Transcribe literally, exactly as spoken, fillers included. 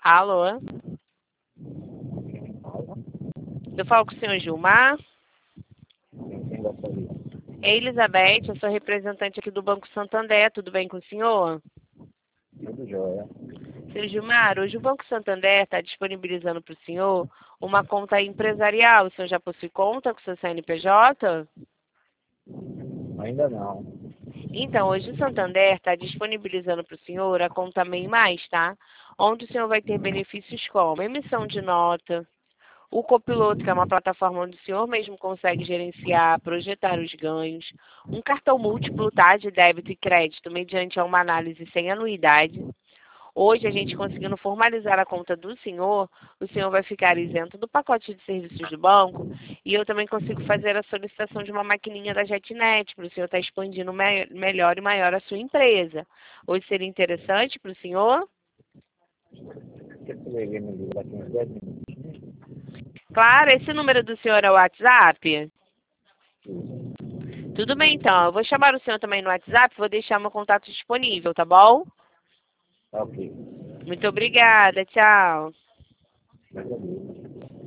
Alô? Eu falo com o senhor Gilmar. É Elizabeth, eu sou representante aqui do Banco Santander. Tudo bem com o senhor? Tudo jóia. Senhor Gilmar, hoje o Banco Santander está disponibilizando para o senhor uma conta empresarial. O senhor já possui conta com o seu C N P J? Ainda não. Então, hoje o Santander está disponibilizando para o senhor a conta MEI Mais, tá? Onde o senhor vai ter benefícios como emissão de nota, o copiloto, que é uma plataforma onde o senhor mesmo consegue gerenciar, projetar os ganhos, um cartão múltiplo, tá, de débito e crédito, mediante uma análise sem anuidade. Hoje, a gente conseguindo formalizar a conta do senhor, o senhor vai ficar isento do pacote de serviços do banco e eu também consigo fazer a solicitação de uma maquininha da JetNet para o senhor estar expandindo me melhor e maior a sua empresa. Hoje seria interessante para o senhor? Você poderia me ligar aqui uns dez minutos? Claro, esse número do senhor é o WhatsApp? Tudo bem, então. Eu vou chamar o senhor também no WhatsApp, vou deixar meu contato disponível, tá bom? Tá ok. Muito obrigada, tchau. Obrigado.